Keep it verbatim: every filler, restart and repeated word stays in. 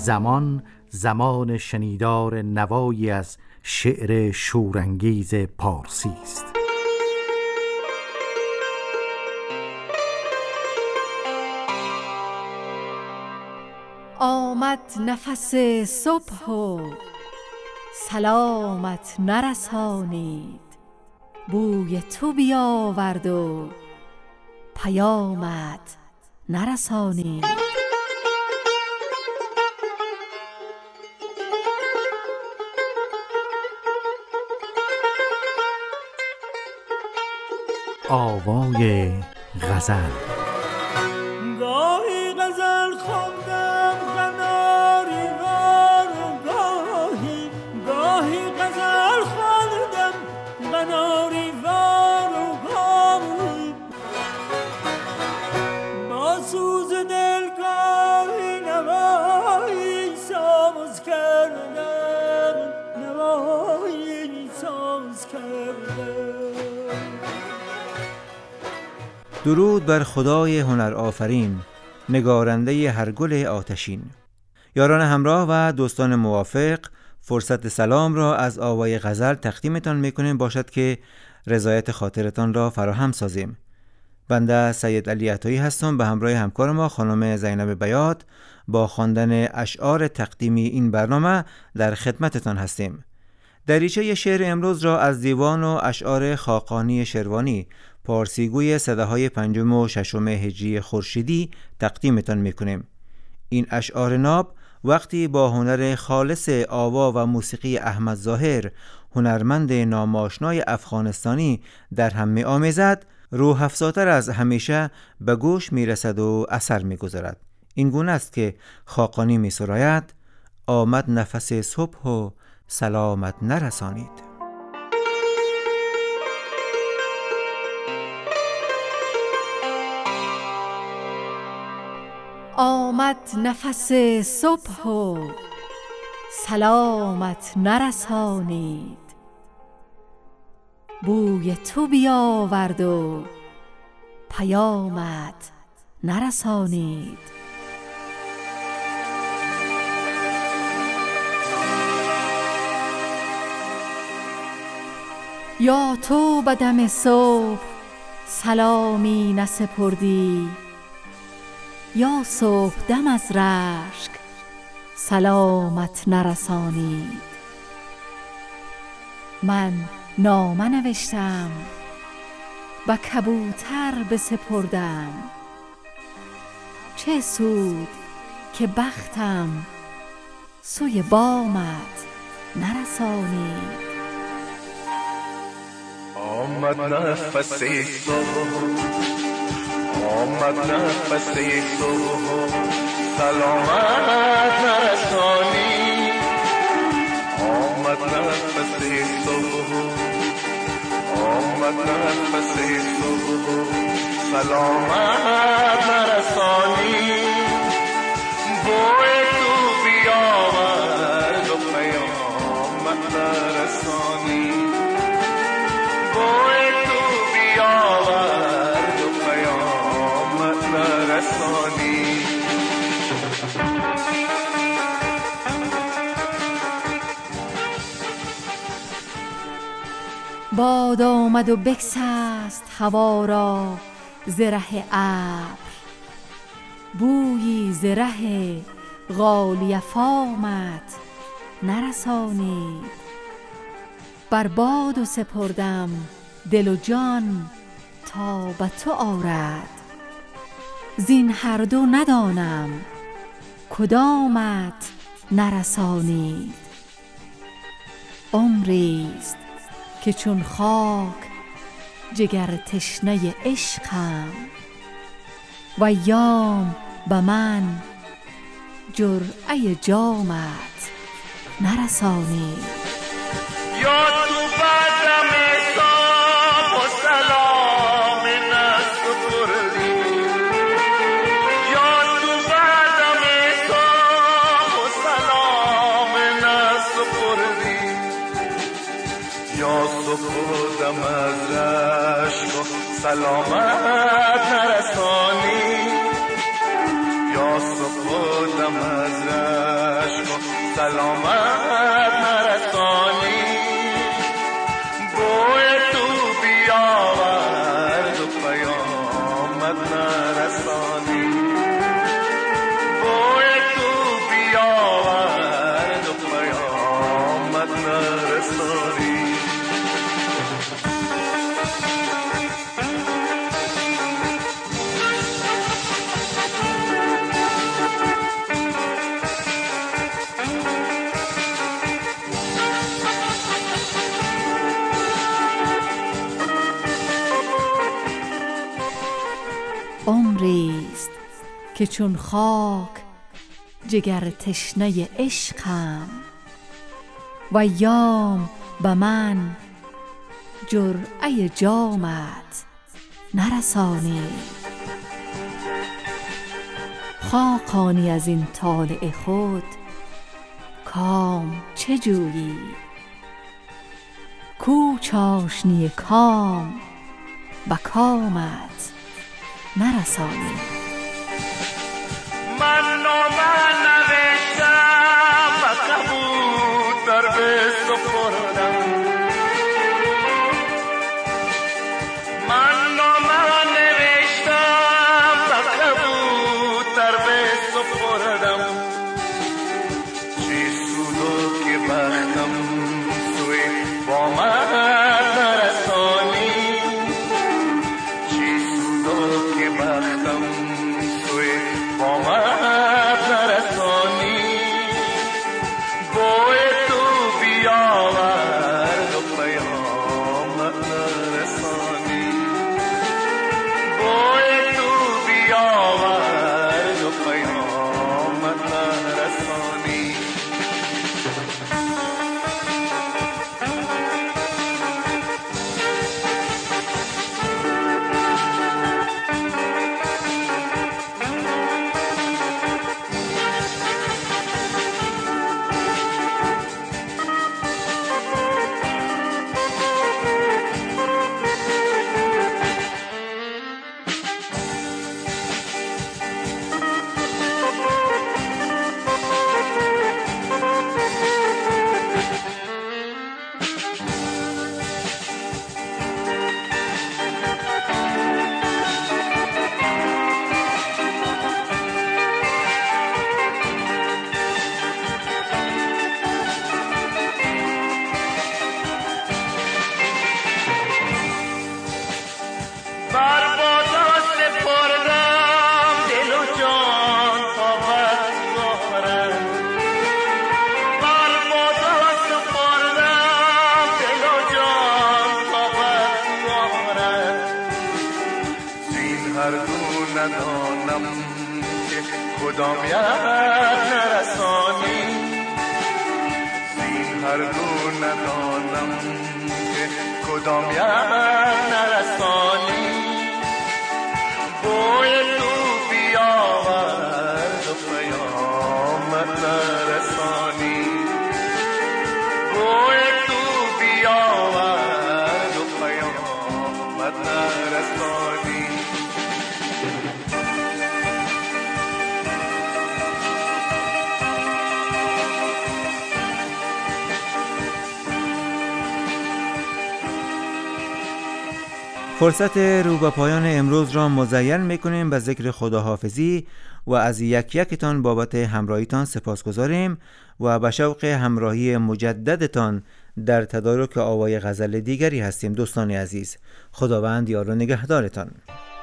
زمان زمان شنیدار نوایی از شعر شورانگیز پارسی است. آمد نفس صبح و سلامت نرسانید، بوی تو بیاورد و پیامت نرسانید. آوای غزل. گاهی غزل خوندم قناری وار و گاهی گاهی غزل خوندم قناری وار و گاهی با سوز دل گاهی نوایی ساز کردم نوایی ساز کردم. درود بر خدای هنر آفرین، نگارنده هر گل آتشین. یاران همراه و دوستان موافق، فرصت سلام را از آوای غزل تقدیمتان میکنیم باشد که رضایت خاطرتان را فراهم سازیم. بنده سید علی عطایی هستم به همراه همکار ما خانم زینب بیات با خواندن اشعار تقدیمی این برنامه در خدمتتان هستیم. دریچه شعر امروز را از دیوان و اشعار خاقانی شروانی، پارسیگوی صداهای پنجم و ششم هجری خورشیدی تقدیمتان میکنیم. این اشعار ناب وقتی با هنر خالص آوا و موسیقی احمد ظاهر، هنرمند ناماشنای افغانستانی، در هم می آمیزد، روح افزاتر از همیشه به گوش می رسد و اثر می گذارد. این گونه است که خاقانی می سراید: آمد نفس صبح و سلامت نرسانید. آمد نفس صبح و سلامت نرسانید، بوی تو بیاورد و پیامت نرسانید. یا تو به دم صبح سلامی نسپردی، یا صبح دم از رشک سلامت نرسانید. من نامه نوشتم و کبوتر بسپردم، چه سود که بختم سوی بامت نرسانید. آمد نفس صبح، آمد نفس صبح، سلامت نرسانی. آمد نفس صبح، آمد نفس صبح، سلامت نرسانی. بوی تو بیاورد و پیامت نرسانی. بوی تو بیاورد و پیامت نرسانی. باد آمد و بگسست هوا را ز ره ابر، بویی ز ره غالیه فامت نرسانید. بر باد و سپردم دل و جان تا به تو آرد، زین هر دو ندانم کدامت نرسانید. عمریست که چون خاک جگر تشنه عشقم، و ایام به من جرعه جامت نرسانید. یا تو بدم صبح و سلام نسپردی، یا تو بدم صبح و سلام نسپردی. یا سپردم از رشک و سلامت نرسانی. یا سپردم خودم از رشک و سلامت نرسانی، بوی تو بیاورد و پیامت نرسانی، بوی تو بیاورد و پیامت نرسانی. عمریست که چون خاک جگر تشنه عشقم، و ایام به من جرعه جامت نرسانی. خاقانی از این طالع خود کام چه جویی؟ کو چاشنی کام به کامت نرسانی. من نامه نوشتم و کبوتر بسپردم، من نامه نوشتم و کبوتر بسپردم، چی سودو که بختم سوی بامت نرسانی، چی سودو که بختم سوی بامت نرسانی، بوی تو بیاورد و پیامت نرسانی، بوی تو بیاورد و پیامت نرسانی. ندانم که کدام یاد نرسانی، زین هر دو ندانم که کدام یاد نرسانی، بوی تو بیاورد و پیامت نرسانی، بوی تو بیاورد و پیامت نرسانی. فرصت رو به پایان امروز را مزین میکنیم به ذکر خداحافظی و از یک یکتان بابت همراهیتان سپاسگزاریم و به شوق همراهی مجددتان در تدارک آوای غزل دیگری هستیم. دوستان عزیز، خداوند یار و نگهدارتان.